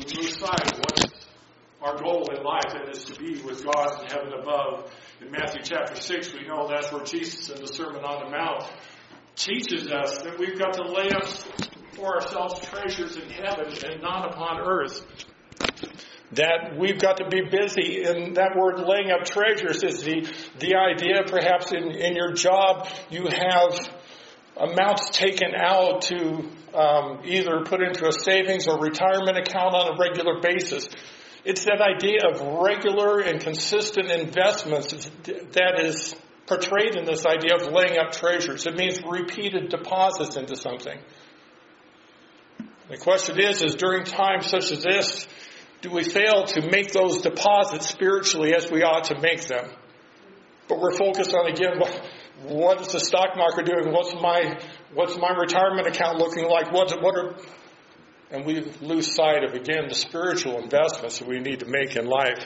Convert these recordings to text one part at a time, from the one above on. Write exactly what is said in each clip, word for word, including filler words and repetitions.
we lose sight of what our goal in life is to be with God in heaven above. In Matthew chapter six, we know that's where Jesus in the Sermon on the Mount teaches us that we've got to lay up for ourselves treasures in heaven and not upon earth. That we've got to be busy, and that word laying up treasures is the, the idea perhaps in, in your job you have amounts taken out to um, either put into a savings or retirement account on a regular basis. It's that idea of regular and consistent investments that is portrayed in this idea of laying up treasures. It means repeated deposits into something. The question is, is during times such as this, do we fail to make those deposits spiritually as we ought to make them? But we're focused on, again, what, what is the stock market doing? What's my what's my retirement account looking like? What's what are and we lose sight of, again, the spiritual investments that we need to make in life.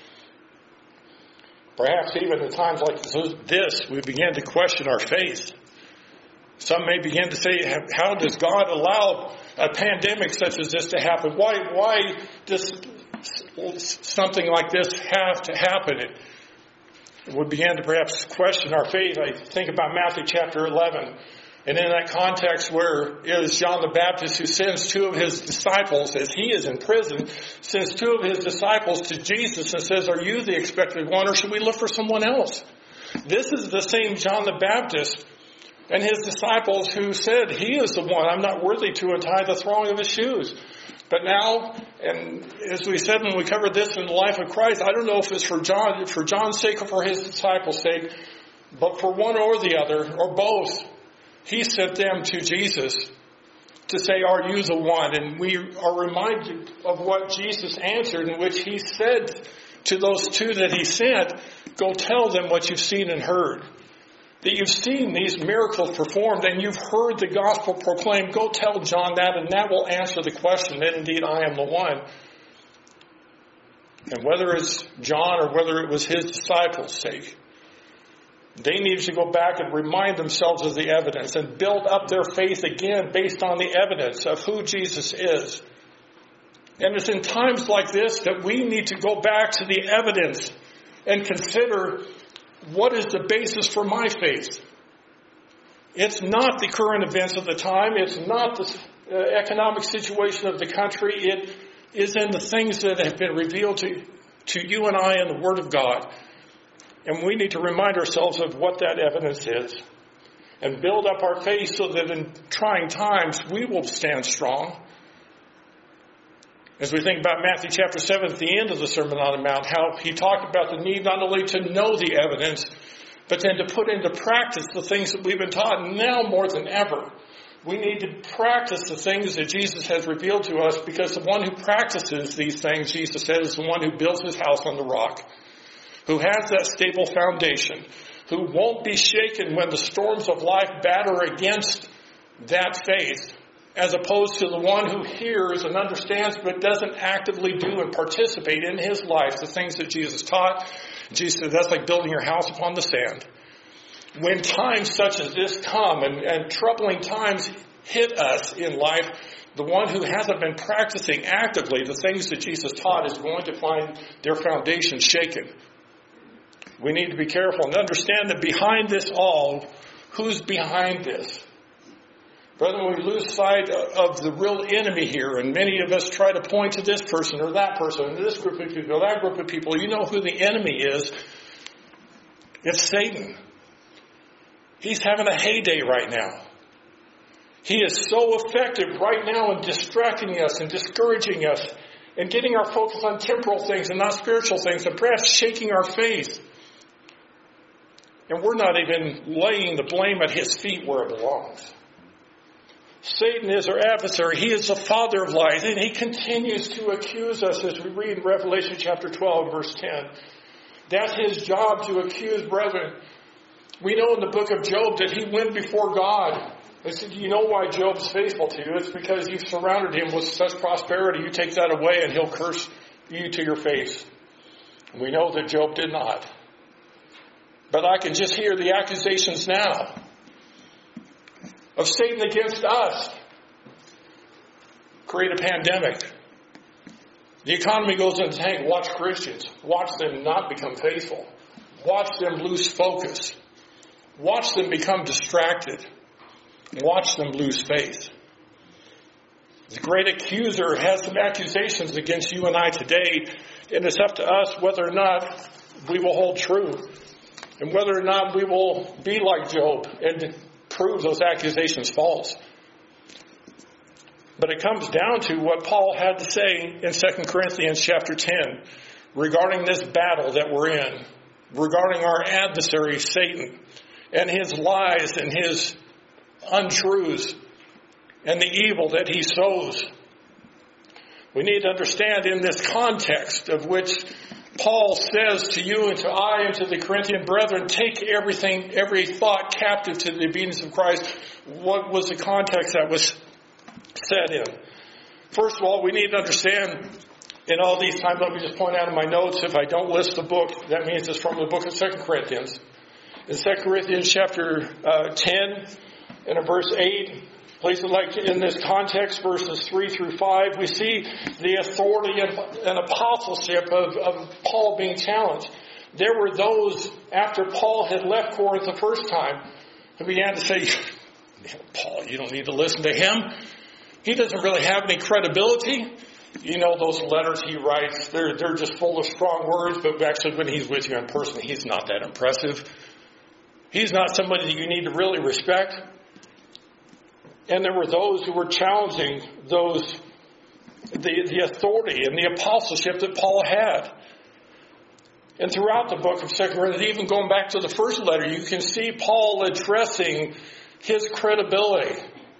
Perhaps even in times like this, we begin to question our faith. Some may begin to say, how does God allow a pandemic such as this to happen? Why, why does something like this have to happen? We begin to perhaps question our faith. I think about Matthew chapter eleven. And in that context where it is John the Baptist who sends two of his disciples, as he is in prison, sends two of his disciples to Jesus and says, are you the expected one, or should we look for someone else? This is the same John the Baptist and his disciples who said, he is the one. I'm not worthy to untie the thong of his shoes. But now, and as we said when we covered this in the life of Christ, I don't know if it's for John, for John's sake or for his disciples' sake, but for one or the other, or both, he sent them to Jesus to say, are you the one? And we are reminded of what Jesus answered, in which he said to those two that he sent, go tell them what you've seen and heard. That you've seen these miracles performed and you've heard the gospel proclaimed. Go tell John that, and that will answer the question that indeed I am the one. And whether it's John or whether it was his disciples' sake, they needed to go back and remind themselves of the evidence and build up their faith again based on the evidence of who Jesus is. And it's in times like this that we need to go back to the evidence and consider, what is the basis for my faith? It's not the current events of the time. It's not the uh, economic situation of the country. It is in the things that have been revealed to, to you and I in the Word of God. And we need to remind ourselves of what that evidence is and build up our faith so that in trying times we will stand strong. As we think about Matthew chapter seven at the end of the Sermon on the Mount, how he talked about the need not only to know the evidence, but then to put into practice the things that we've been taught. And now more than ever, we need to practice the things that Jesus has revealed to us, because the one who practices these things, Jesus said, is the one who builds his house on the rock, who has that stable foundation, who won't be shaken when the storms of life batter against that faith, as opposed to the one who hears and understands but doesn't actively do and participate in his life the things that Jesus taught. Jesus said that's like building your house upon the sand. When times such as this come and, and troubling times hit us in life, the one who hasn't been practicing actively the things that Jesus taught is going to find their foundation shaken. We need to be careful and understand that behind this all, who's behind this? Brethren, we lose sight of the real enemy here, and many of us try to point to this person or that person, and this group of people, that group of people. You know who the enemy is. It's Satan. He's having a heyday right now. He is so effective right now in distracting us and discouraging us and getting our focus on temporal things and not spiritual things, and perhaps shaking our faith. And we're not even laying the blame at his feet where it belongs. Satan is our adversary. He is the father of lies, and he continues to accuse us, as we read in Revelation chapter twelve, verse ten. That's his job, to accuse brethren. We know in the book of Job that he went before God. They said, you know why Job's faithful to you? It's because you've surrounded him with such prosperity. You take that away and he'll curse you to your face. We know that Job did not. But I can just hear the accusations now of Satan against us. Create a pandemic. The economy goes in the tank. Watch Christians. Watch them not become faithful. Watch them lose focus. Watch them become distracted. Watch them lose faith. The great accuser has some accusations against you and I today, and it's up to us whether or not we will hold true and whether or not we will be like Job and prove those accusations false. But it comes down to what Paul had to say in Second Corinthians chapter ten regarding this battle that we're in, regarding our adversary Satan and his lies and his untruths and the evil that he sows. We need to understand in this context of which Paul says to you and to I and to the Corinthian brethren, take everything, every thought captive to the obedience of Christ. What was the context that was said in? First of all, we need to understand in all these times, let me just point out in my notes, if I don't list the book, that means it's from the book of Second Corinthians. In Second Corinthians chapter uh, ten and in verse eight, places like in this context, verses three through five, we see the authority and, and apostleship of, of Paul being challenged. There were those, after Paul had left Corinth the first time, who began to say, Paul, you don't need to listen to him. He doesn't really have any credibility. You know, those letters he writes, they're, they're just full of strong words, but actually when he's with you in person, he's not that impressive. He's not somebody that you need to really respect. And there were those who were challenging those, the, the authority and the apostleship that Paul had. And throughout the book of Second Corinthians, even going back to the first letter, you can see Paul addressing his credibility.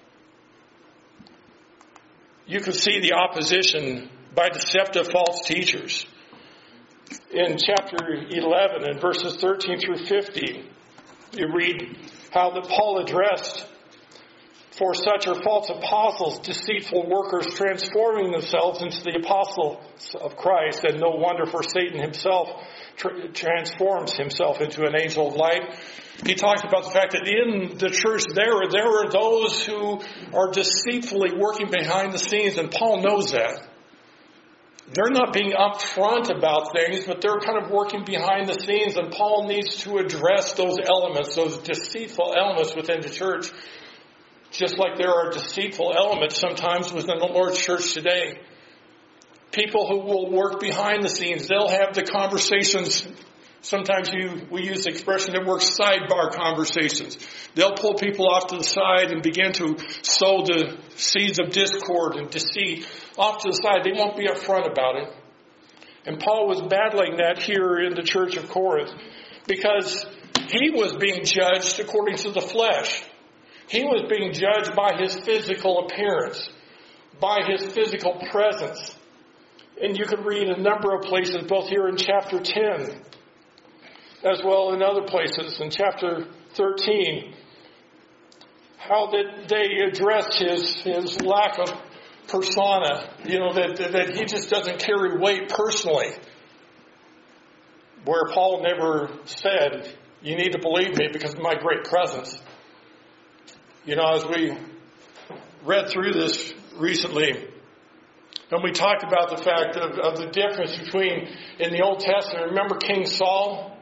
You can see the opposition by deceptive false teachers. In chapter eleven, in verses thirteen through fifty, you read how that Paul addressed, for such are false apostles, deceitful workers, transforming themselves into the apostles of Christ, and no wonder, for Satan himself tra- transforms himself into an angel of light. He talks about the fact that in the church there, there are those who are deceitfully working behind the scenes, and Paul knows that. They're not being upfront about things, but they're kind of working behind the scenes, and Paul needs to address those elements, those deceitful elements within the church. Just like there are deceitful elements sometimes within the Lord's church today. People who will work behind the scenes. They'll have the conversations. Sometimes you, we use the expression that works sidebar conversations. They'll pull people off to the side and begin to sow the seeds of discord and deceit off to the side. They won't be upfront about it. And Paul was battling that here in the church of Corinth because he was being judged according to the flesh. He was being judged by his physical appearance, by his physical presence. And you can read a number of places, both here in chapter ten, as well in other places, in chapter thirteen, how that they addressed his, his lack of persona, you know, that, that he just doesn't carry weight personally. Where Paul never said, you need to believe me because of my great presence. You know, as we read through this recently, and we talked about the fact of, of the difference between, in the Old Testament, remember King Saul?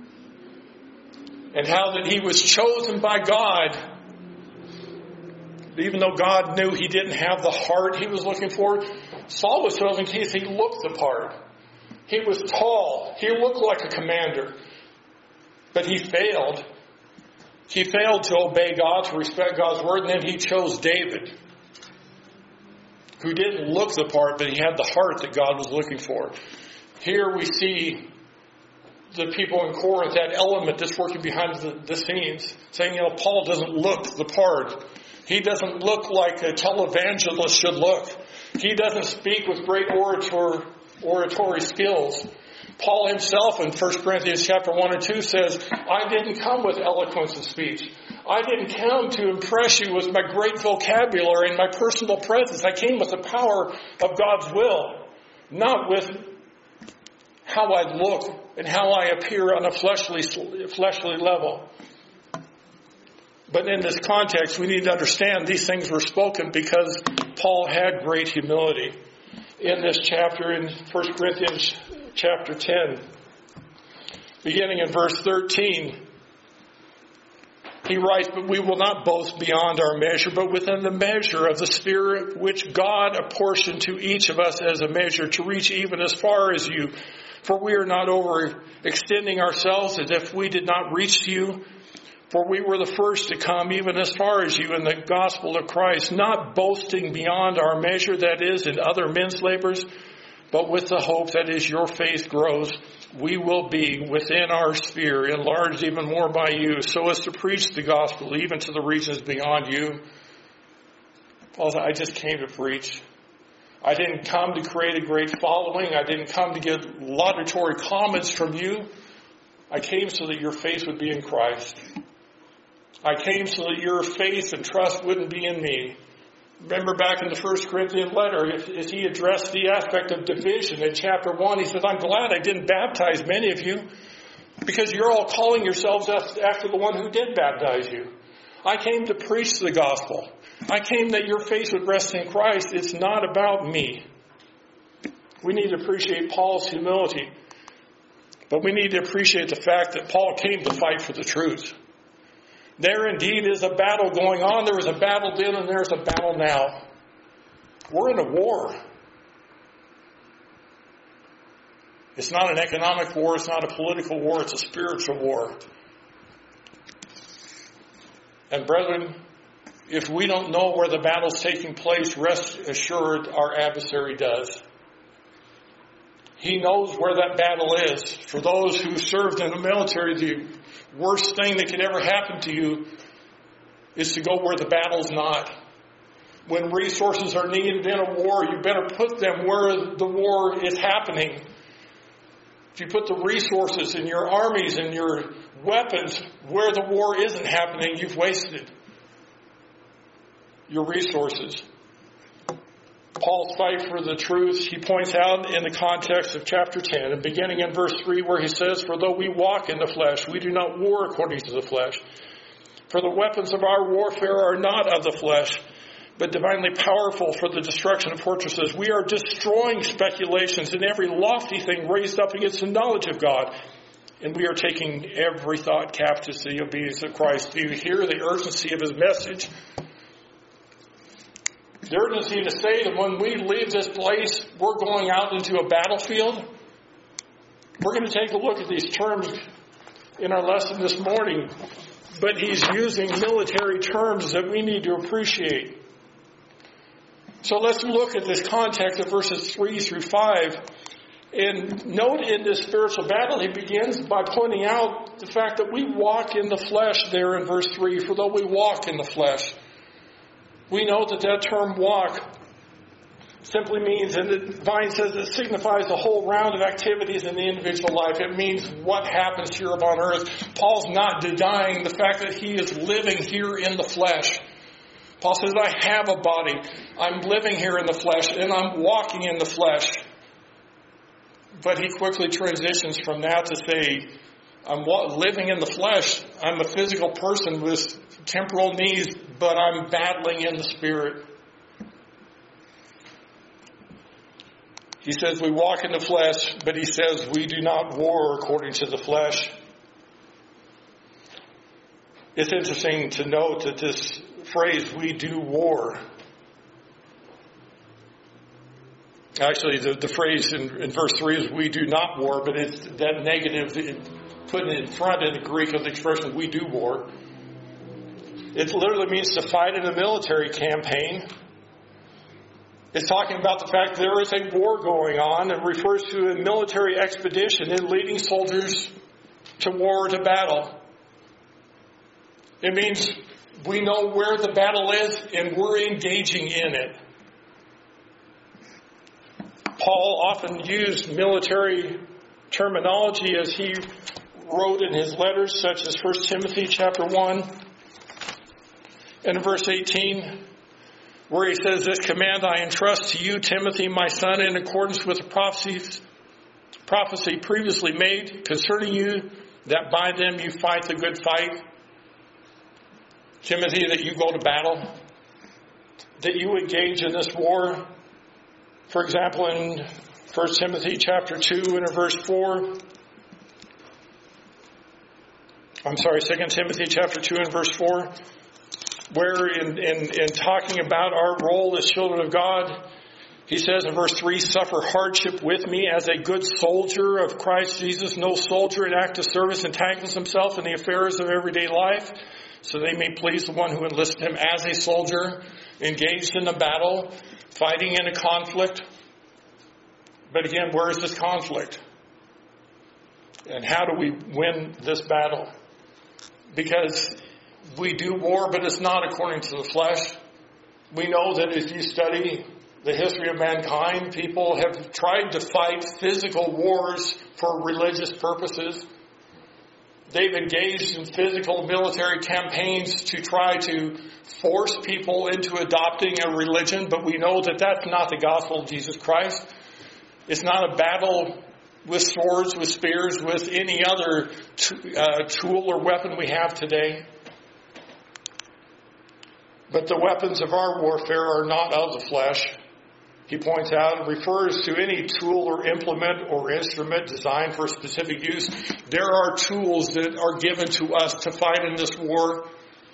And how that he was chosen by God, even though God knew he didn't have the heart he was looking for. Saul was chosen because he looked the part. He was tall. He looked like a commander. But he failed. He failed to obey God, to respect God's word, and then he chose David, who didn't look the part, but he had the heart that God was looking for. Here we see the people in Corinth, that element that's working behind the, the scenes, saying, you know, Paul doesn't look the part. He doesn't look like a televangelist should look. He doesn't speak with great orator, oratory skills. Paul himself in First Corinthians chapter one and two says, I didn't come with eloquence of speech. I didn't come to impress you with my great vocabulary and my personal presence. I came with the power of God's will, not with how I look and how I appear on a fleshly, fleshly level. But in this context, we need to understand these things were spoken because Paul had great humility. in this chapter in First Corinthians chapter ten. Beginning in verse thirteen, he writes, "But we will not boast beyond our measure, but within the measure of the Spirit which God apportioned to each of us as a measure, to reach even as far as you. For we are not overextending ourselves as if we did not reach you. For we were the first to come even as far as you in the gospel of Christ, not boasting beyond our measure, that is, in other men's labors, but with the hope that as your faith grows, we will be within our sphere, enlarged even more by you, so as to preach the gospel even to the regions beyond you." Paul said, I just came to preach. I didn't come to create a great following. I didn't come to get laudatory comments from you. I came so that your faith would be in Christ. I came so that your faith and trust wouldn't be in me. Remember back in the First Corinthian letter, as he addressed the aspect of division in chapter one, he said, I'm glad I didn't baptize many of you, because you're all calling yourselves after the one who did baptize you. I came to preach the gospel. I came that your faith would rest in Christ. It's not about me. We need to appreciate Paul's humility, but we need to appreciate the fact that Paul came to fight for the truth. There indeed is a battle going on. There was a battle then and there's a battle now. We're in a war. It's not an economic war. It's not a political war. It's a spiritual war. And brethren, if we don't know where the battle's taking place, rest assured our adversary does. He knows where that battle is. For those who served in the military, the worst thing that could ever happen to you is to go where the battle's not. When resources are needed in a war, you better put them where the war is happening. If you put the resources in your armies and your weapons where the war isn't happening, you've wasted your resources. Paul's fight for the truth, he points out in the context of chapter ten, and beginning in verse three, where he says, For though we walk in the flesh, we do not war according to the flesh. For the weapons of our warfare are not of the flesh, but divinely powerful for the destruction of fortresses. We are destroying speculations and every lofty thing raised up against the knowledge of God. And we are taking every thought captive to the obedience of Christ. Do you hear the urgency of his message? The urgency to say that when we leave this place, we're going out into a battlefield. We're going to take a look at these terms in our lesson this morning. But he's using military terms that we need to appreciate. So let's look at this context of verses three through five. And note in this spiritual battle, he begins by pointing out the fact that we walk in the flesh there in verse three. For though we walk in the flesh, we know that that term walk simply means, and the Vine says it signifies the whole round of activities in the individual life. It means what happens here upon earth. Paul's not denying the fact that he is living here in the flesh. Paul says, I have a body. I'm living here in the flesh, and I'm walking in the flesh. But he quickly transitions from that to say, I'm living in the flesh. I'm a physical person with temporal needs, but I'm battling in the spirit. He says we walk in the flesh, but he says we do not war according to the flesh. It's interesting to note that this phrase, we do war. Actually, the, the phrase in, in verse three is we do not war, but it's that negative, it, putting it in front in the Greek of the expression we do war. It literally means to fight in a military campaign. It's talking about the fact that there is a war going on and refers to a military expedition in leading soldiers to war or to battle. It means we know where the battle is and we're engaging in it. Paul often used military terminology as he wrote in his letters, such as First Timothy chapter one and verse eighteen, where he says, This command I entrust to you, Timothy, my son, in accordance with the prophecies, prophecy previously made concerning you, that by them you fight the good fight. Timothy, that you go to battle, that you engage in this war. For example, in First Timothy chapter two and in verse four, I'm sorry, Second Timothy chapter two and verse four, where in, in, in talking about our role as children of God, he says in verse three, suffer hardship with me as a good soldier of Christ Jesus. No soldier in active service entangles himself in the affairs of everyday life, so they may please the one who enlisted him as a soldier, engaged in a battle, fighting in a conflict. But again, where is this conflict? And how do we win this battle? Because we do war, but it's not according to the flesh. We know that if you study the history of mankind, people have tried to fight physical wars for religious purposes. They've engaged in physical military campaigns to try to force people into adopting a religion, but we know that that's not the gospel of Jesus Christ. It's not a battle with swords, with spears, with any other t- uh, tool or weapon we have today. But the weapons of our warfare are not of the flesh. He points out and refers to any tool or implement or instrument designed for specific use. There are tools that are given to us to fight in this war,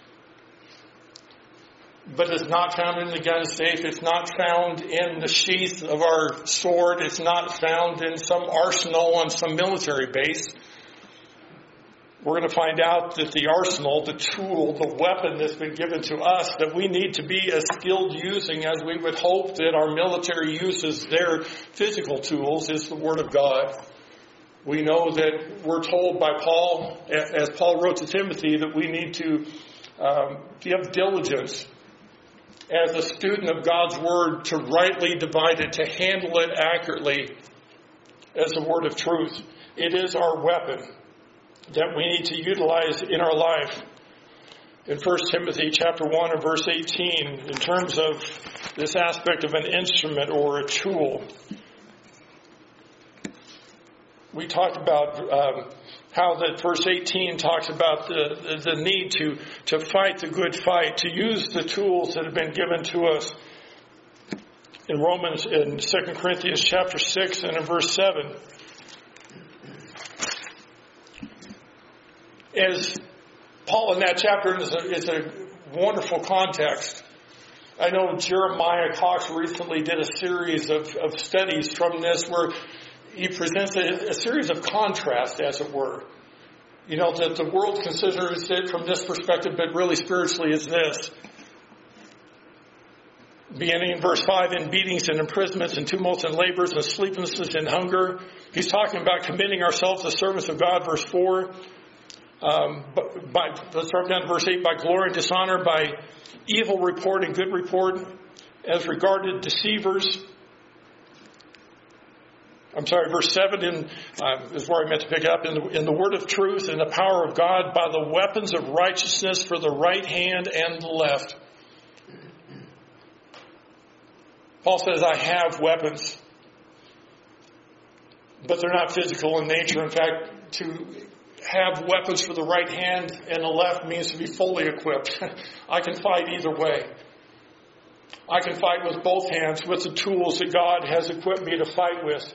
but it's not found in the gun safe. It's not found in the sheath of our sword. It's not found in some arsenal on some military base. We're going to find out that the arsenal, the tool, the weapon that's been given to us, that we need to be as skilled using as we would hope that our military uses their physical tools, is the Word of God. We know that we're told by Paul, as Paul wrote to Timothy, that we need to um, give diligence as a student of God's Word to rightly divide it, to handle it accurately as the Word of truth. It is our weapon that we need to utilize in our life. In First Timothy chapter one and verse eighteen, in terms of this aspect of an instrument or a tool, we talked about um, how that verse eighteen talks about the, the, the need to, to fight the good fight, to use the tools that have been given to us. In Romans, in Second Corinthians chapter six and in verse seven, as Paul in that chapter is a, is a wonderful context. I know Jeremiah Cox recently did a series of, of studies from this where he presents a, a series of contrast, as it were. You know, that the world considers it from this perspective, but really spiritually is this. Beginning in verse five, in beatings and imprisonments and tumults and labors and sleeplessness and hunger. He's talking about committing ourselves to the service of God, verse four. Um, by, let's start down to verse eight, by glory and dishonor, by evil report and good report, as regarded deceivers. I'm sorry, verse seven in, uh, is where I meant to pick up. In the, in the word of truth and the power of God, by the weapons of righteousness for the right hand and the left. Paul says, I have weapons, but they're not physical in nature. In fact, to have weapons for the right hand and the left means to be fully equipped. I can fight either way. I can fight with both hands, with the tools that God has equipped me to fight with.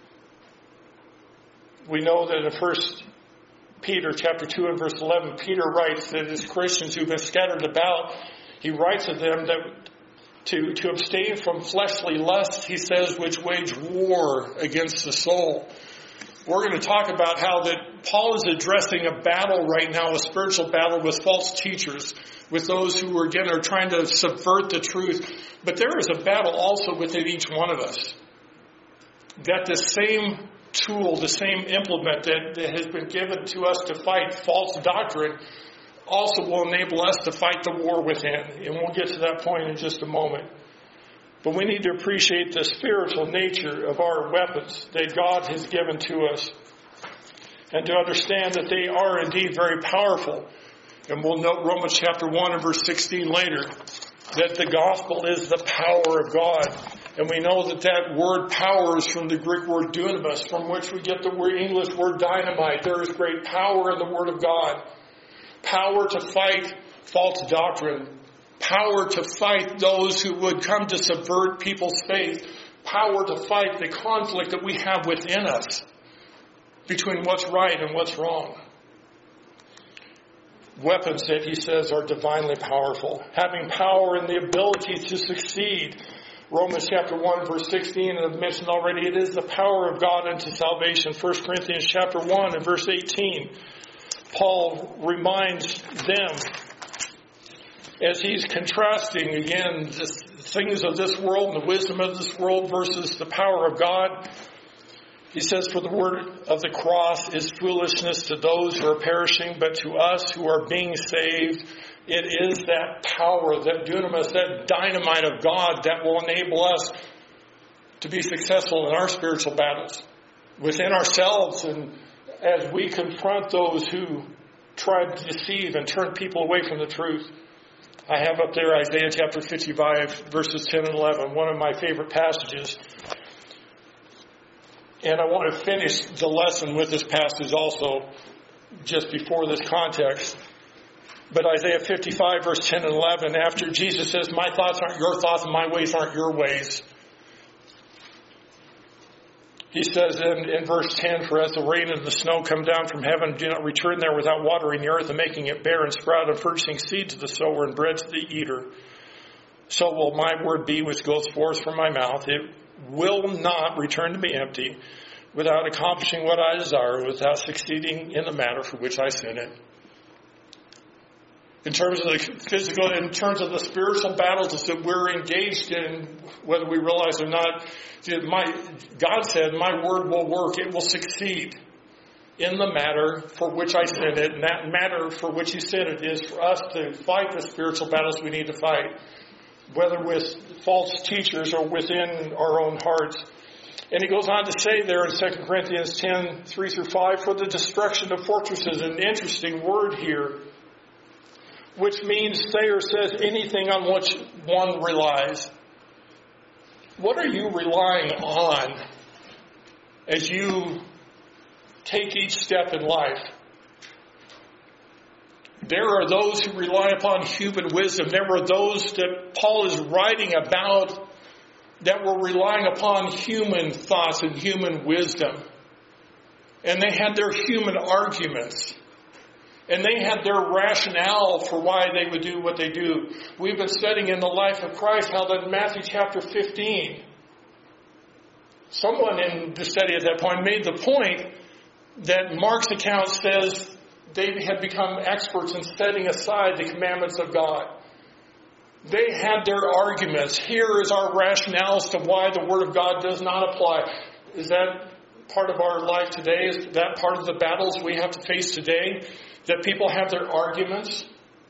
We know that in First Peter chapter two and verse eleven, Peter writes that as Christians who've been scattered about, he writes to them that to, to abstain from fleshly lusts, he says, which wage war against the soul. We're going to talk about how that Paul is addressing a battle right now, a spiritual battle with false teachers, with those who, again, are trying to subvert the truth. But there is a battle also within each one of us. That the same tool, the same implement that, that has been given to us to fight false doctrine also will enable us to fight the war within. And we'll get to that point in just a moment. But we need to appreciate the spiritual nature of our weapons that God has given to us, and to understand that they are indeed very powerful. And we'll note Romans chapter one and verse sixteen later, that the gospel is the power of God. And we know that that word power is from the Greek word dunamis, from which we get the word English word dynamite. There is great power in the word of God. Power to fight false doctrine. Power to fight those who would come to subvert people's faith. power to fight the conflict that we have within us between what's right and what's wrong. Weapons that he says are divinely powerful, having power and the ability to succeed. Romans chapter one, verse sixteen, and I've mentioned already, it is the power of God unto salvation. First Corinthians chapter one and verse eighteen, Paul reminds them, as he's contrasting again the things of this world and the wisdom of this world versus the power of God. He says, for the word of the cross is foolishness to those who are perishing, but to us who are being saved, it is that power, that dunamis, that dynamite of God that will enable us to be successful in our spiritual battles within ourselves, and as we confront those who try to deceive and turn people away from the truth. I have up there Isaiah chapter fifty-five, verses ten and eleven, one of my favorite passages. And I want to finish the lesson with this passage also, just before this context. But Isaiah fifty-five, verse ten and eleven, after Jesus says, my thoughts aren't your thoughts and my ways aren't your ways. He says in, in verse ten, for as the rain and the snow come down from heaven, do not return there without watering the earth and making it bear and sprout and furnishing seed to the sower and bread to the eater. So will my word be which goes forth from my mouth. It will not return to me empty, without accomplishing what I desire, without succeeding in the matter for which I sent it. In terms of the physical, in terms of the spiritual battles that we're engaged in, whether we realize or not, my, God said, my word will work. It will succeed in the matter for which I sent it. And that matter for which he sent it is for us to fight the spiritual battles we need to fight, whether with false teachers or within our own hearts. And he goes on to say there in Second Corinthians ten, three through five, for the destruction of fortresses, an interesting word here, which means, Thayer says, anything on which one relies. What are you relying on as you take each step in life? There are those who rely upon human wisdom. There were those that Paul is writing about that were relying upon human thoughts and human wisdom. And they had their human arguments. And they had their rationale for why they would do what they do. We've been studying in the life of Christ how that in Matthew chapter fifteen, someone in the study at that point made the point that Mark's account says they had become experts in setting aside the commandments of God. They had their arguments. Here is our rationale as to why the Word of God does not apply. Is that part of our life today? Is that part of the battles we have to face today? That people have their arguments?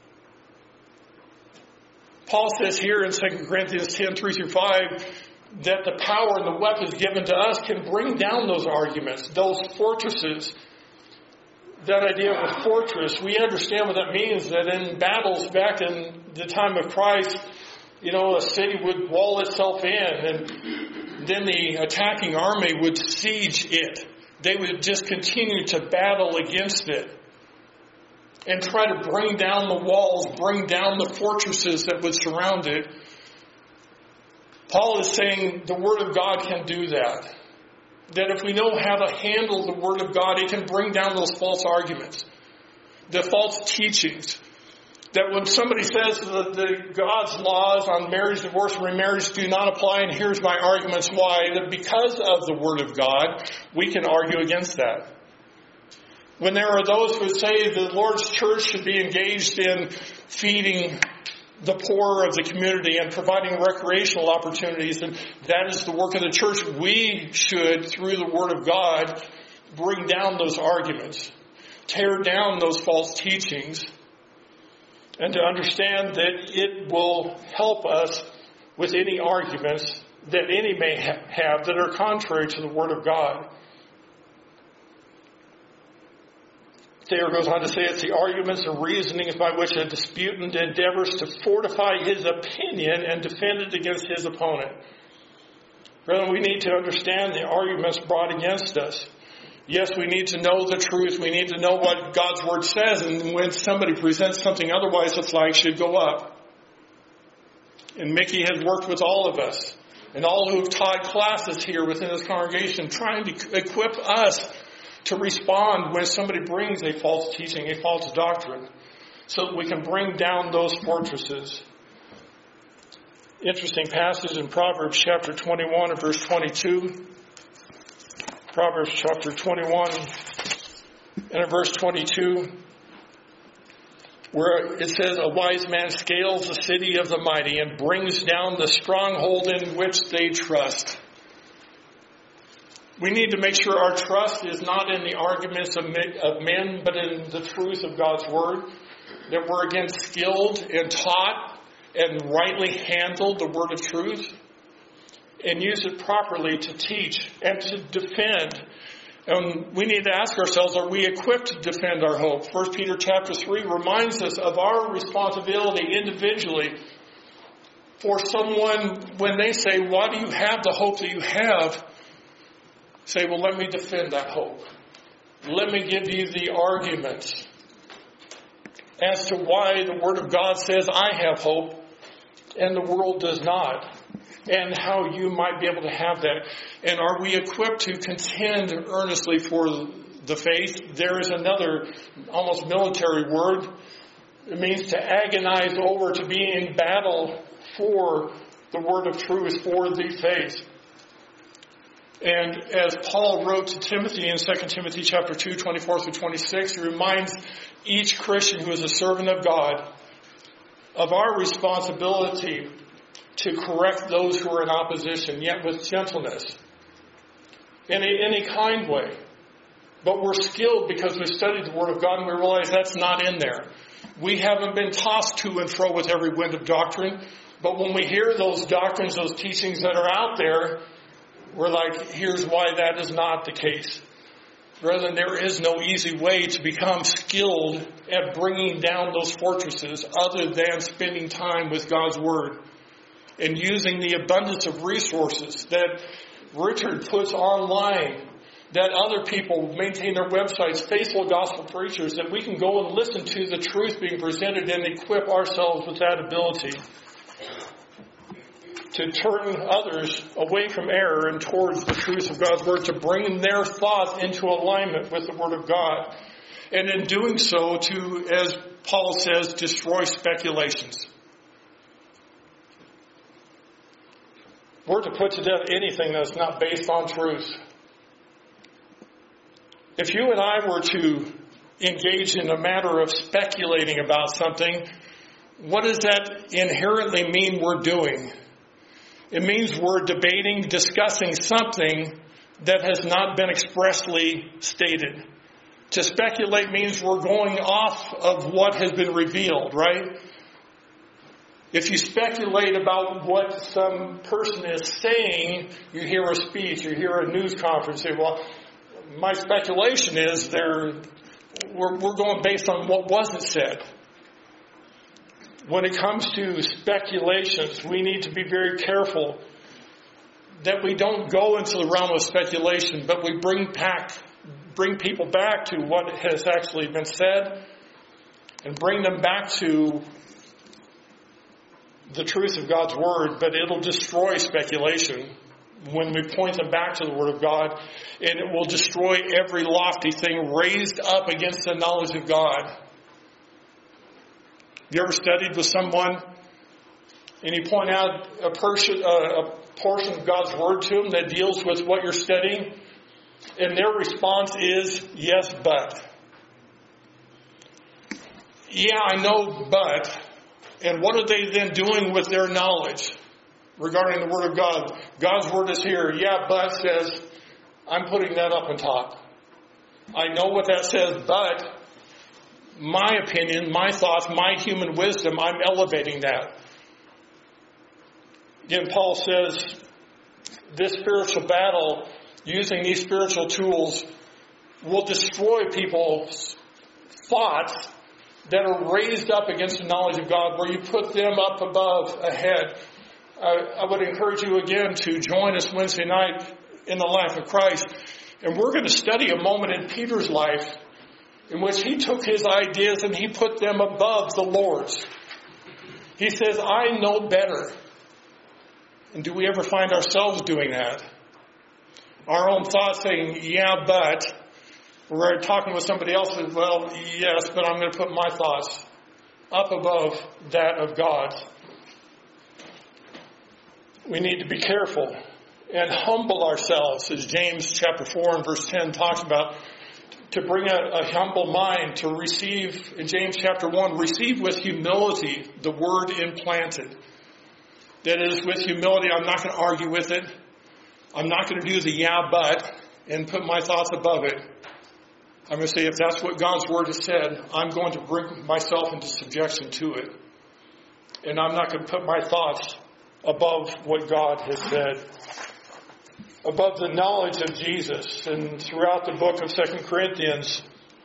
Paul says here in Second Corinthians ten, three through five, that the power and the weapons given to us can bring down those arguments, those fortresses. That idea of a fortress, we understand what that means, that in battles back in the time of Christ, you know, a city would wall itself in and then the attacking army would siege it. They would just continue to battle against it and try to bring down the walls, bring down the fortresses that would surround it. Paul is saying the Word of God can do that. That if we know how to handle the Word of God, it can bring down those false arguments, the false teachings. That when somebody says that the God's laws on marriage, divorce, and remarriage do not apply, and here's my arguments why, that because of the Word of God, we can argue against that. When there are those who say the Lord's church should be engaged in feeding the poor of the community and providing recreational opportunities, and that is the work of the church, we should, through the Word of God, bring down those arguments, tear down those false teachings, and to understand that it will help us with any arguments that any may ha- have that are contrary to the Word of God. Thayer goes on to say it's the arguments and reasonings by which a disputant endeavors to fortify his opinion and defend it against his opponent. Brethren, we need to understand the arguments brought against us. Yes, we need to know the truth. We need to know what God's Word says. And when somebody presents something otherwise, the flag should go up. And Mickey has worked with all of us and all who have taught classes here within this congregation, trying to equip us to respond when somebody brings a false teaching, a false doctrine, so that we can bring down those fortresses. Interesting passage in Proverbs chapter twenty-one and verse twenty-two. Proverbs chapter twenty-one and in verse twenty-two, where it says, a wise man scales the city of the mighty and brings down the stronghold in which they trust. We need to make sure our trust is not in the arguments of men, but in the truth of God's Word. That we're again skilled and taught and rightly handle the Word of truth and use it properly to teach and to defend. And we need to ask ourselves, are we equipped to defend our hope? First Peter chapter three reminds us of our responsibility individually for someone when they say, why do you have the hope that you have? Say, well, let me defend that hope. Let me give you the arguments as to why the Word of God says I have hope and the world does not, and how you might be able to have that. And are we equipped to contend earnestly for the faith? There is another almost military word. It means to agonize over, to be in battle for the word of truth, for the faith. And as Paul wrote to Timothy in Second Timothy chapter two, twenty-four through twenty-six, he reminds each Christian who is a servant of God of our responsibility to correct those who are in opposition, yet with gentleness, in a, in a kind way. But we're skilled because we've studied the Word of God and we realize that's not in there. We haven't been tossed to and fro with every wind of doctrine, but when we hear those doctrines, those teachings that are out there, we're like, here's why that is not the case. Rather, there is no easy way to become skilled at bringing down those fortresses other than spending time with God's Word and using the abundance of resources that Richard puts online, that other people maintain their websites, faithful gospel preachers, that we can go and listen to the truth being presented and equip ourselves with that ability to turn others away from error and towards the truth of God's Word, to bring their thoughts into alignment with the Word of God. And in doing so, to, as Paul says, destroy speculations. We're to put to death anything that's not based on truth. If you and I were to engage in a matter of speculating about something, what does that inherently mean we're doing? It means we're debating, discussing something that has not been expressly stated. To speculate means we're going off of what has been revealed, right? If you speculate about what some person is saying, you hear a speech, you hear a news conference, say, well, my speculation is they're, we're, we're going based on what wasn't said. When it comes to speculations, we need to be very careful that we don't go into the realm of speculation, but we bring back, bring people back to what has actually been said and bring them back to the truth of God's Word. But it'll destroy speculation when we point them back to the Word of God, and it will destroy every lofty thing raised up against the knowledge of God. Have you ever studied with someone and you point out a, person, uh, a portion of God's Word to them that deals with what you're studying, and their response is, yes, but. Yeah, I know, but. And what are they then doing with their knowledge regarding the Word of God? God's Word is here. Yeah, but says, I'm putting that up on top. I know what that says, but my opinion, my thoughts, my human wisdom, I'm elevating that. Again, Paul says this spiritual battle, using these spiritual tools, will destroy people's thoughts that are raised up against the knowledge of God, where you put them up above, ahead. I, I would encourage you again to join us Wednesday night in the life of Christ. And we're going to study a moment in Peter's life in which he took his ideas and he put them above the Lord's. He says, I know better. And do we ever find ourselves doing that? Our own thoughts saying, yeah, but. We're talking with somebody else and, well, yes, but I'm going to put my thoughts up above that of God. We need to be careful and humble ourselves, as James chapter four and verse ten talks about, to bring a, a humble mind, to receive, in James chapter one, receive with humility the word implanted. That is, with humility, I'm not going to argue with it. I'm not going to do the yeah, but, and put my thoughts above it. I'm going to say, if that's what God's word has said, I'm going to bring myself into subjection to it. And I'm not going to put my thoughts above what God has said. Above the knowledge of Jesus. And throughout the book of Second Corinthians,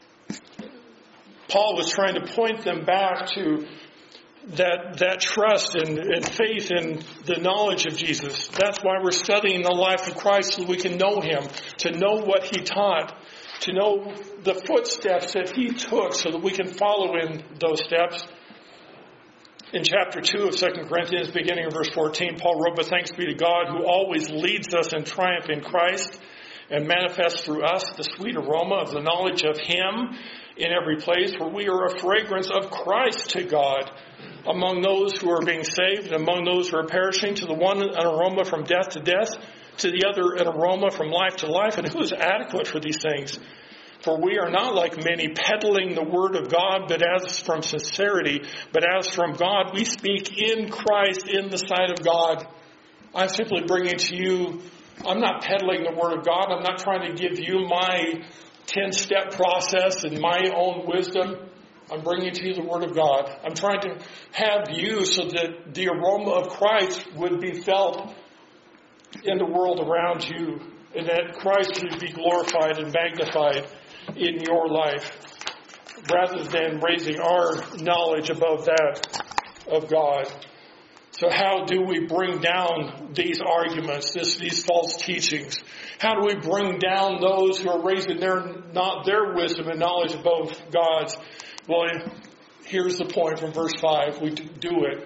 Paul was trying to point them back to that that trust and, and faith in the knowledge of Jesus. That's why we're studying the life of Christ, so we can know Him, to know what He taught, to know the footsteps that He took so that we can follow in those steps. In chapter two of Second Corinthians, beginning of verse fourteen, Paul wrote, "But thanks be to God who always leads us in triumph in Christ and manifests through us the sweet aroma of the knowledge of Him in every place, where we are a fragrance of Christ to God among those who are being saved and among those who are perishing, to the one an aroma from death to death, to the other an aroma from life to life. And who is adequate for these things? For we are not like many peddling the word of God, but as from sincerity, but as from God, we speak in Christ in the sight of God." I'm simply bringing to you, I'm not peddling the word of God. I'm not trying to give you my ten-step process and my own wisdom. I'm bringing to you the word of God. I'm trying to have you so that the aroma of Christ would be felt in the world around you, and that Christ would be glorified and magnified in your life, rather than raising our knowledge above that of God. So how do we bring down these arguments, this, these false teachings? How do we bring down those who are raising their not their wisdom and knowledge above God's? Well, here's the point from verse five. We do it.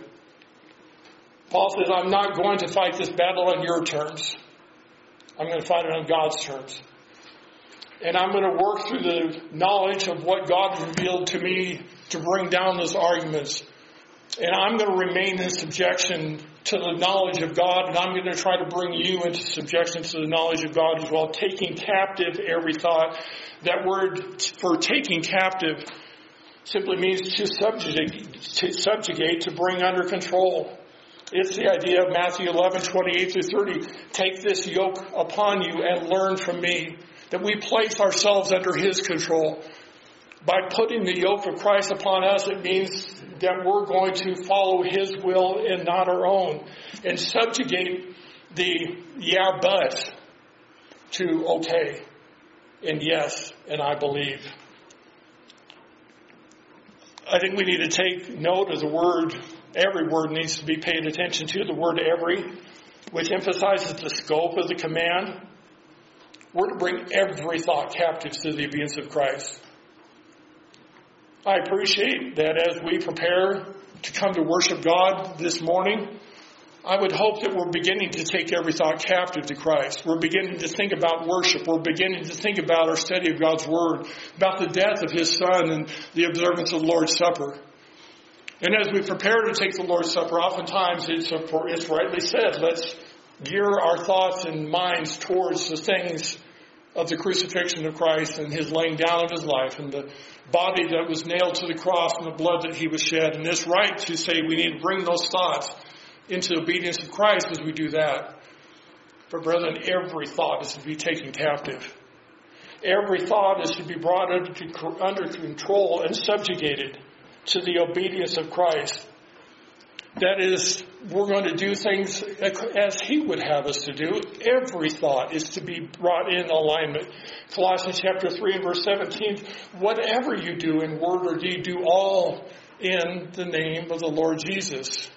Paul says, I'm not going to fight this battle on your terms. I'm going to fight it on God's terms. And I'm going to work through the knowledge of what God revealed to me to bring down those arguments. And I'm going to remain in subjection to the knowledge of God. And I'm going to try to bring you into subjection to the knowledge of God as well. Taking captive every thought. That word for taking captive simply means to subjugate, to subjugate, to bring under control. It's the idea of Matthew eleven, twenty-eight through thirty. Take this yoke upon you and learn from me. That we place ourselves under His control. By putting the yoke of Christ upon us, it means that we're going to follow His will and not our own. And subjugate the yeah, but to okay and yes, and I believe. I think we need to take note of the word. Every word needs to be paid attention to. The word every, which emphasizes the scope of the command. We're to bring every thought captive to the obedience of Christ. I appreciate that as we prepare to come to worship God this morning, I would hope that we're beginning to take every thought captive to Christ. We're beginning to think about worship. We're beginning to think about our study of God's Word, about the death of His Son and the observance of the Lord's Supper. And as we prepare to take the Lord's Supper, oftentimes it's, it's rightly said, let's gear our thoughts and minds towards the things of the crucifixion of Christ and His laying down of His life and the body that was nailed to the cross and the blood that He was shed. And it's right to say we need to bring those thoughts into obedience of Christ as we do that. But brethren, every thought is to be taken captive. Every thought is to be brought under, under control and subjugated to the obedience of Christ. That is, we're going to do things as He would have us to do. Every thought is to be brought in alignment. Colossians chapter three and verse seventeen, whatever you do in word or deed, do all in the name of the Lord Jesus.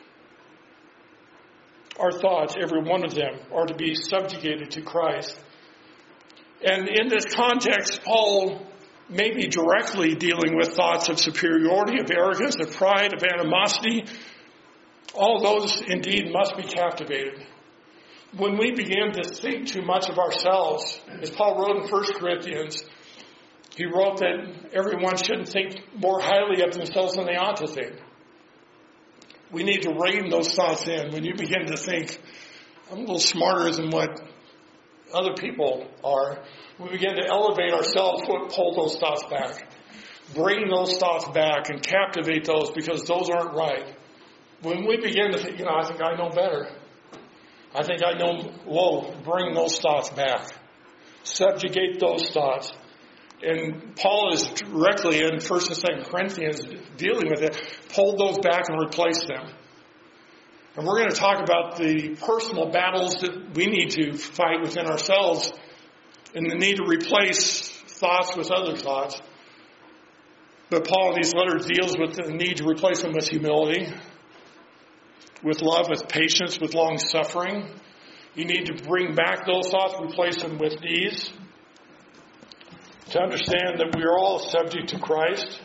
Our thoughts, every one of them, are to be subjugated to Christ. And in this context, Paul may be directly dealing with thoughts of superiority, of arrogance, of pride, of animosity. All those indeed must be captivated. when we begin to think too much of ourselves, as Paul wrote in First Corinthians, he wrote that everyone shouldn't think more highly of themselves than they ought to think. We need to rein those thoughts in. When you begin to think, I'm a little smarter than what other people are, we begin to elevate ourselves, pull those thoughts back. Bring those thoughts back and captivate those, because those aren't right. When we begin to think, you know, I think I know better. I think I know, whoa, bring those thoughts back. Subjugate those thoughts. And Paul is directly in First and Second Corinthians dealing with it. Pull those back and replace them. And we're going to talk about the personal battles that we need to fight within ourselves and the need to replace thoughts with other thoughts. But Paul in these letters deals with the need to replace them with humility, with love, with patience, with long suffering. You need to bring back those thoughts, replace them with these. To understand that we are all subject to Christ.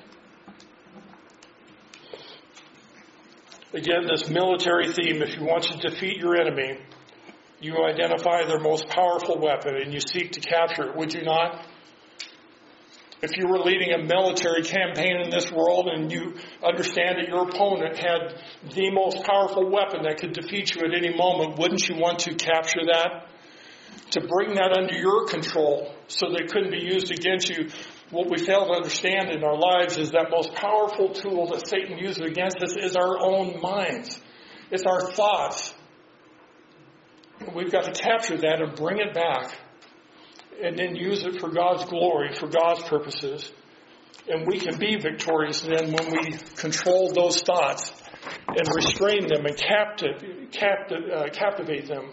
Again, this military theme, if you want to defeat your enemy, you identify their most powerful weapon and you seek to capture it, would you not? If you were leading a military campaign in this world and you understand that your opponent had the most powerful weapon that could defeat you at any moment, wouldn't you want to capture that? To bring that under your control so that it couldn't be used against you. What we fail to understand in our lives is that most powerful tool that Satan uses against us is our own minds. It's our thoughts. We've got to capture that and bring it back and then use it for God's glory, for God's purposes. And we can be victorious then when we control those thoughts and restrain them and captive, captive, uh, captivate them.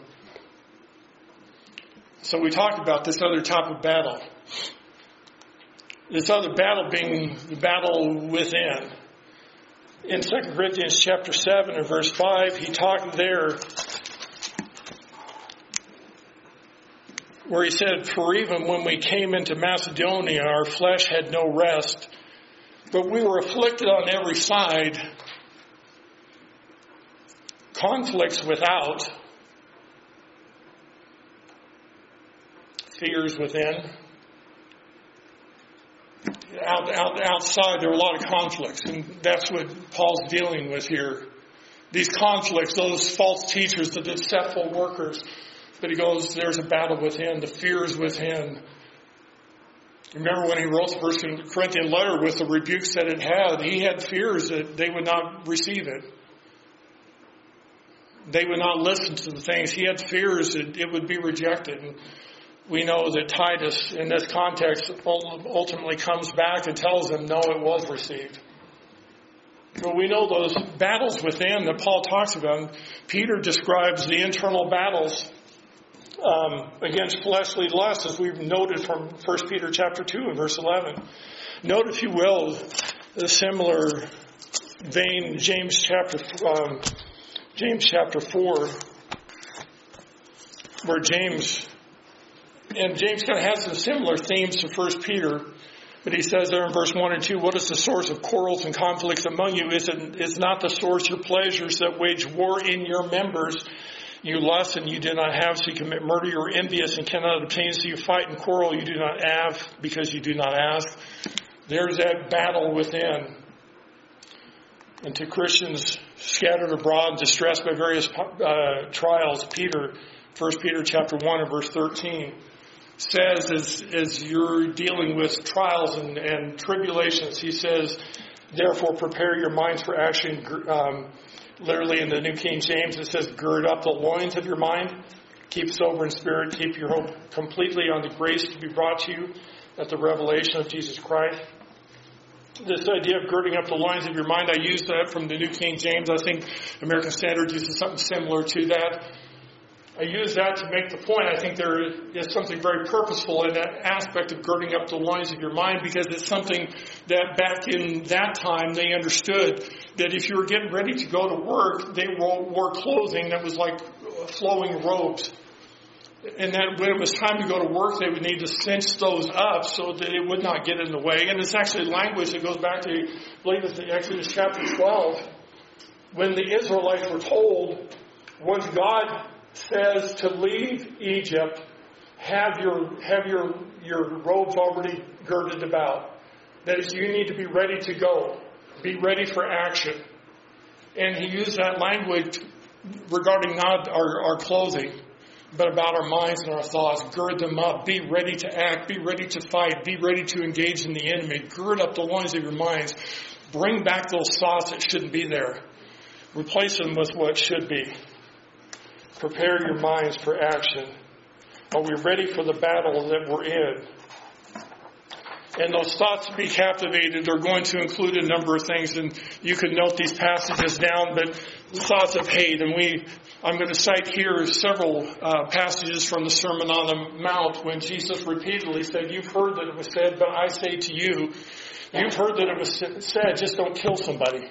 So we talked about this other type of battle. This other battle being the battle within. In Second Corinthians chapter seven and verse five, he talked there where he said, "For even when we came into Macedonia, our flesh had no rest, but we were afflicted on every side, conflicts without, fears within." Out, out, outside, there are a lot of conflicts, and that's what Paul's dealing with here. These conflicts, those false teachers, the deceitful workers. But he goes, there's a battle within, the fears within. Remember when he wrote the First Corinthian letter with the rebukes that it had, he had fears that they would not receive it. They would not listen to the things. He had fears that it would be rejected. And we know that Titus, in this context, ultimately comes back and tells them, no, it was received. But we know those battles within that Paul talks about. Peter describes the internal battles um, against fleshly lusts, as we've noted from First Peter chapter two and verse eleven. Note, if you will, a similar vein, James chapter um, James chapter four, where James. And James kind of has some similar themes to First Peter, but he says there in verse one and two, what is the source of quarrels and conflicts among you? Is it is not the source your pleasures that wage war in your members? You lust and you do not have, so you commit murder. You are envious and cannot obtain, so you fight and quarrel. You do not have because you do not ask. There's that battle within. And to Christians scattered abroad and distressed by various uh, trials, Peter, First Peter chapter one and verse thirteen, says as, as you're dealing with trials and, and tribulations, he says, therefore prepare your minds for action. Um, literally in the New King James, it says, gird up the loins of your mind, keep sober in spirit, keep your hope completely on the grace to be brought to you at the revelation of Jesus Christ. This idea of girding up the loins of your mind, I use that from the New King James. I think American Standard uses something similar to that. I use that to make the point. I think there is something very purposeful in that aspect of girding up the loins of your mind, because it's something that back in that time they understood that if you were getting ready to go to work, they wore clothing that was like flowing robes. And that when it was time to go to work, they would need to cinch those up so that it would not get in the way. And it's actually language that goes back to, I believe it's Exodus chapter twelve, when the Israelites were told, once God says to leave Egypt, have your have your your robes already girded about. That is, you need to be ready to go. Be ready for action. And he used that language regarding not our, our clothing, but about our minds and our thoughts. Gird them up. Be ready to act. Be ready to fight. Be ready to engage in the enemy. Gird up the loins of your minds. Bring back those thoughts that shouldn't be there. Replace them with what should be. Prepare your minds for action. Are we ready for the battle that we're in? And those thoughts to be captivated are going to include a number of things, and you can note these passages down, but thoughts of hate. And we, I'm going to cite here several uh, passages from the Sermon on the Mount when Jesus repeatedly said, you've heard that it was said, but I say to you, you've heard that it was said, just don't kill somebody.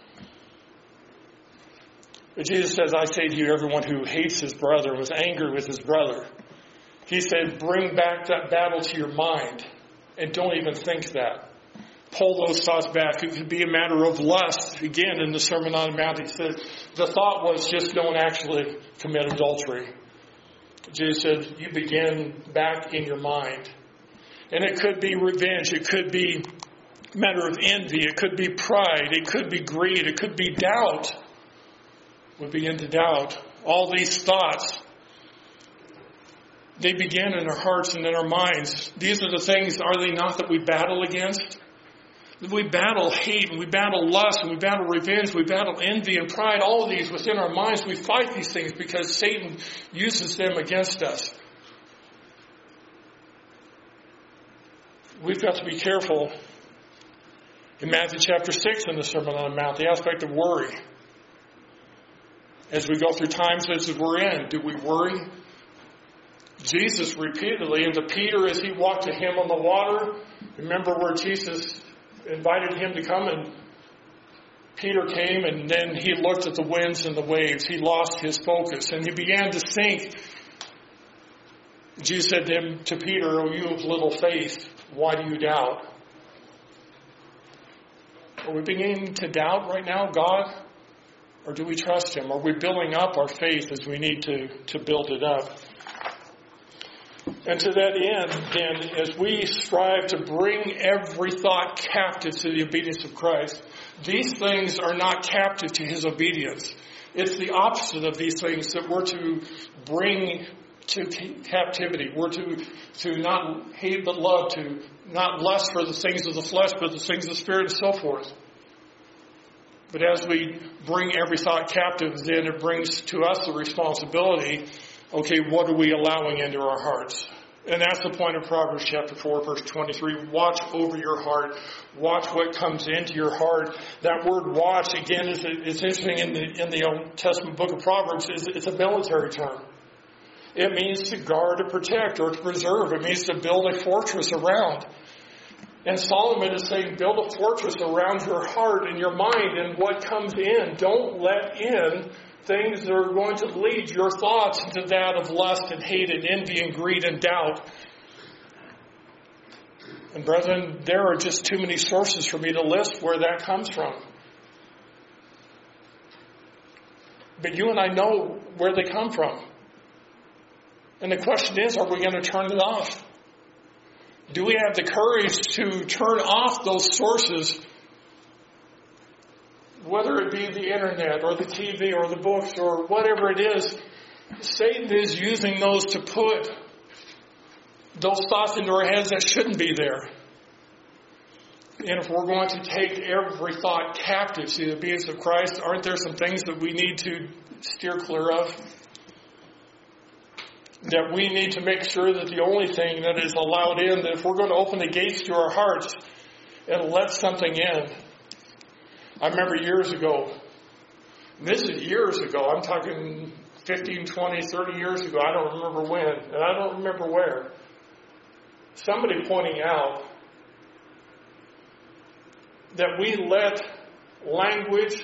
But Jesus says, I say to you, everyone who hates his brother, was angry with his brother. He said, bring back that battle to your mind. And don't even think that. Pull those thoughts back. It could be a matter of lust. Again, in the Sermon on the Mount, he said, the thought was just don't actually commit adultery. Jesus said, you begin back in your mind. And it could be revenge. It could be a matter of envy. It could be pride. It could be greed. It could be doubt. We begin to doubt. All these thoughts, they begin in our hearts and in our minds. These are the things, are they not, that we battle against? We battle hate, and we battle lust, and we battle revenge, we battle envy and pride. All of these within our minds, we fight these things because Satan uses them against us. We've got to be careful. In Matthew chapter six in the Sermon on the Mount, the aspect of worry. As we go through times as we're in, do we worry? Jesus repeatedly, and to Peter as he walked to him on the water, remember where Jesus invited him to come, and Peter came, and then he looked at the winds and the waves. He lost his focus, and he began to sink. Jesus said to him, to Peter, "O you of little faith, why do you doubt?" Are we beginning to doubt right now, God? Or do we trust him? Are we building up our faith as we need to, to build it up? And to that end, then, as we strive to bring every thought captive to the obedience of Christ, these things are not captive to his obedience. It's the opposite of these things that we're to bring to captivity. We're to, to not hate but love, to not lust for the things of the flesh, but the things of the Spirit and so forth. But as we bring every thought captive, then it brings to us the responsibility, okay, what are we allowing into our hearts? And that's the point of Proverbs chapter four, verse twenty-three. Watch over your heart. Watch what comes into your heart. That word watch, again, is it's interesting in the, in the Old Testament book of Proverbs. It's, it's a military term. It means to guard, to protect, or to preserve. It means to build a fortress around. And Solomon is saying, build a fortress around your heart and your mind and what comes in. Don't let in things that are going to lead your thoughts into that of lust and hate and envy and greed and doubt. And brethren, there are just too many sources for me to list where that comes from. But you and I know where they come from. And the question is, are we going to turn it off? Do we have the courage to turn off those sources, whether it be the internet or the T V or the books or whatever it is? Satan is using those to put those thoughts into our heads that shouldn't be there. And if we're going to take every thought captive to the obedience of Christ, aren't there some things that we need to steer clear of? That we need to make sure that the only thing that is allowed in, that if we're going to open the gates to our hearts and let something in. I remember years ago, this is years ago, I'm talking fifteen, twenty, thirty years ago, I don't remember when, and I don't remember where, somebody pointing out that we let language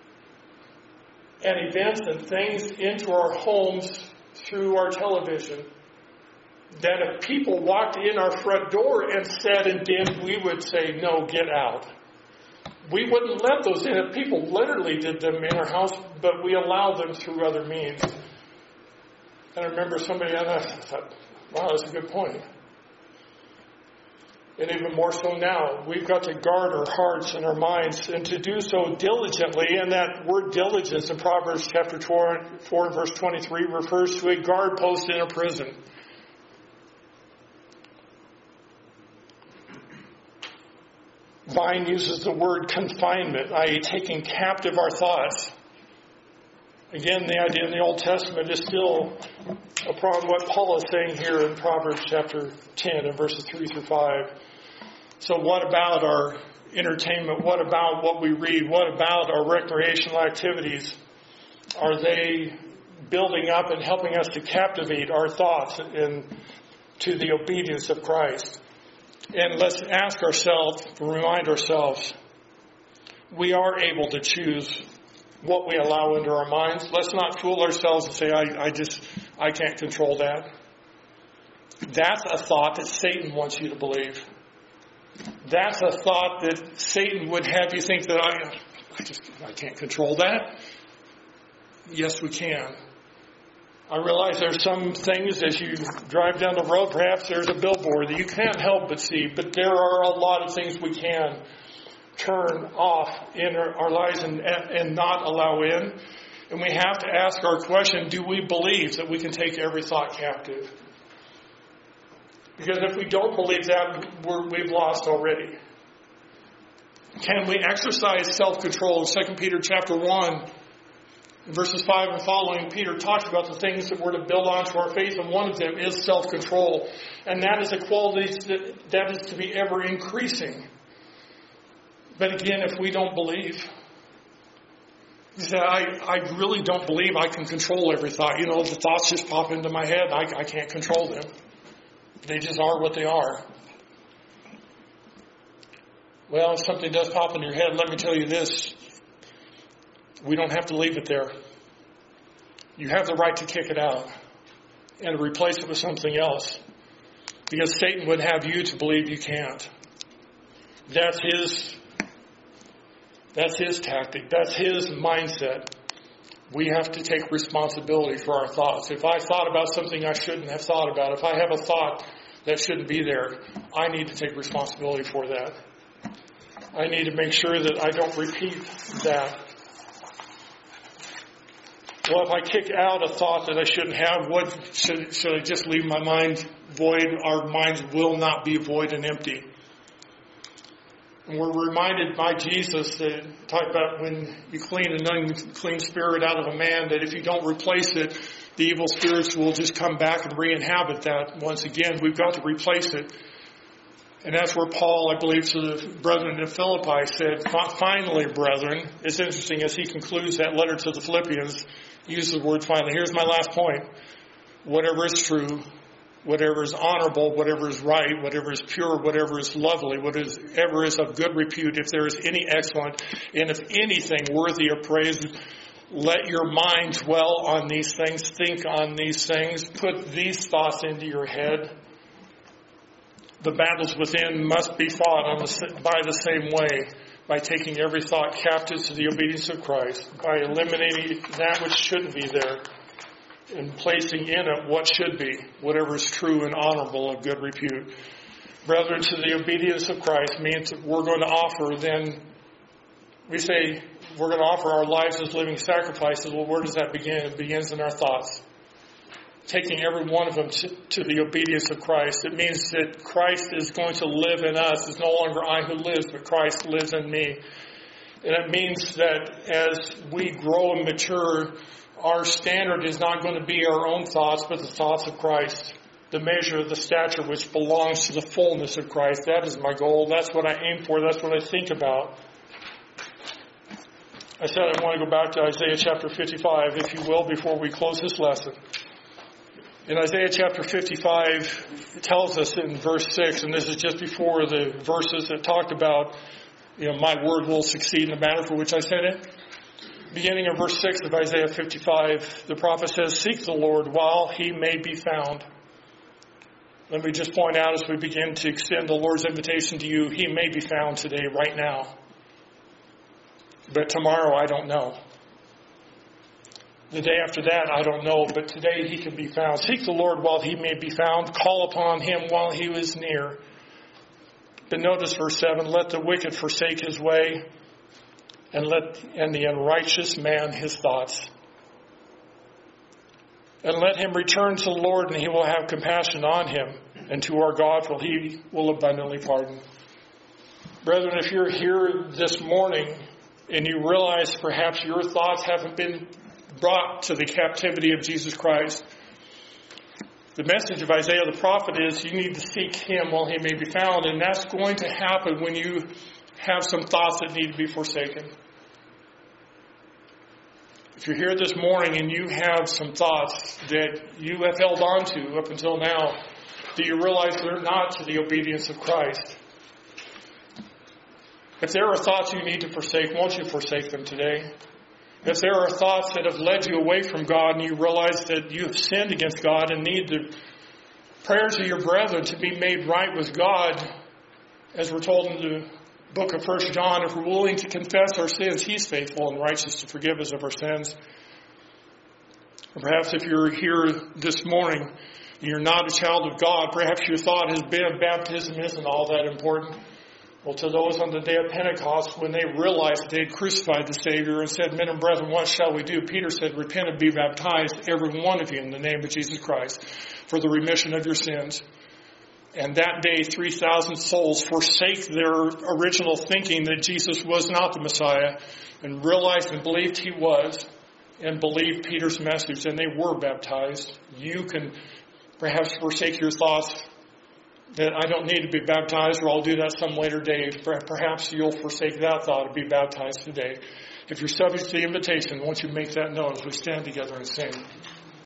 and events and things into our homes through our television, that if people walked in our front door and said and did, we would say, no, get out. We wouldn't let those in. If people literally did them in our house, but we allowed them through other means. And I remember somebody on that, I thought, wow, that's a good point. And even more so now, we've got to guard our hearts and our minds, and to do so diligently. And that word diligence in Proverbs chapter four, verse twenty-three, refers to a guard post in a prison. Vine uses the word confinement, that is taking captive our thoughts. Again, the idea in the Old Testament is still upon what Paul is saying here in Proverbs chapter ten and verses three through five. So what about our entertainment? What about what we read? What about our recreational activities? Are they building up and helping us to captivate our thoughts and to the obedience of Christ? And let's ask ourselves, remind ourselves, we are able to choose what we allow into our minds. Let's not fool ourselves and say, I, I just, I can't control that. That's a thought that Satan wants you to believe. That's a thought that Satan would have you think that I, I just, I can't control that. Yes, we can. I realize there's some things as you drive down the road, perhaps there's a billboard that you can't help but see, but there are a lot of things we can turn off in our, our lives and, and not allow in. And we have to ask our question, do we believe that we can take every thought captive? Because if we don't believe that, we're, we've lost already. Can we exercise self-control? In Second Peter chapter one, verses five and following, Peter talks about the things that we're to build onto our faith, and one of them is self-control. And that is a quality that, that is to be ever increasing. But again, if we don't believe, you say, I, I really don't believe I can control every thought. You know, the thoughts just pop into my head. I, I can't control them. They just are what they are. Well, if something does pop in your head, let me tell you this. We don't have to leave it there. You have the right to kick it out and replace it with something else. Because Satan would have you to believe you can't. That's his, that's his tactic. That's his mindset. We have to take responsibility for our thoughts. If I thought about something I shouldn't have thought about, if I have a thought that shouldn't be there, I need to take responsibility for that. I need to make sure that I don't repeat that. Well, if I kick out a thought that I shouldn't have, what should, should I just leave my mind void? Our minds will not be void and empty. And we're reminded by Jesus that talk about when you clean an unclean spirit out of a man, that if you don't replace it, the evil spirits will just come back and re-inhabit that once again. We've got to replace it. And that's where Paul, I believe, to the brethren in Philippi said, finally, brethren, it's interesting as he concludes that letter to the Philippians, he uses the word finally. Here's my last point. Whatever is true, whatever is honorable, whatever is right, whatever is pure, whatever is lovely, whatever is of good repute, if there is any excellent, and if anything worthy of praise, let your mind dwell on these things, think on these things, put these thoughts into your head. The battles within must be fought on the, by the same way, by taking every thought captive to the obedience of Christ, by eliminating that which shouldn't be there, and placing in it what should be, whatever is true and honorable of good repute. Brethren, to the obedience of Christ means that we're going to offer then, we say we're going to offer our lives as living sacrifices. Well, where does that begin? It begins in our thoughts. Taking every one of them to, to the obedience of Christ. It means that Christ is going to live in us. It's no longer I who lives, but Christ lives in me. And it means that as we grow and mature, our standard is not going to be our own thoughts, but the thoughts of Christ. The measure of the stature which belongs to the fullness of Christ. That is my goal. That's what I aim for. That's what I think about. I said I want to go back to Isaiah chapter fifty-five, if you will, before we close this lesson. In Isaiah chapter fifty-five, it tells us in verse six, and this is just before the verses that talked about, you know, my word will succeed in the matter for which I sent it. Beginning of verse six of Isaiah fifty-five, the prophet says, "Seek the Lord while he may be found." Let me just point out as we begin to extend the Lord's invitation to you, he may be found today, right now. But tomorrow, I don't know. The day after that, I don't know, but today he can be found. Seek the Lord while he may be found. Call upon him while he is near. But notice verse seven, let the wicked forsake his way, and let and the unrighteous man his thoughts. And let him return to the Lord, and he will have compassion on him, and to our God, for he will abundantly pardon. Brethren, if you're here this morning and you realize perhaps your thoughts haven't been brought to the captivity of Jesus Christ, the message of Isaiah the prophet is you need to seek him while he may be found, and that's going to happen when you have some thoughts that need to be forsaken. If you're here this morning and you have some thoughts that you have held on to up until now, that you realize they're not to the obedience of Christ, if there are thoughts you need to forsake, won't you forsake them today? If there are thoughts that have led you away from God and you realize that you have sinned against God and need the prayers of your brethren to be made right with God, as we're told in the book of First John, if we're willing to confess our sins, he's faithful and righteous to forgive us of our sins. Or perhaps if you're here this morning and you're not a child of God, perhaps your thought has been baptism isn't all that important. Well, to those on the day of Pentecost, when they realized that they had crucified the Savior and said, men and brethren, what shall we do? Peter said, repent and be baptized, every one of you, in the name of Jesus Christ, for the remission of your sins. And that day, three thousand souls forsake their original thinking that Jesus was not the Messiah and realized and believed he was and believed Peter's message, and they were baptized. You can perhaps forsake your thoughts that I don't need to be baptized, or I'll do that some later day. Perhaps you'll forsake that thought and be baptized today. If you're subject to the invitation, won't you make that known as we stand together and sing?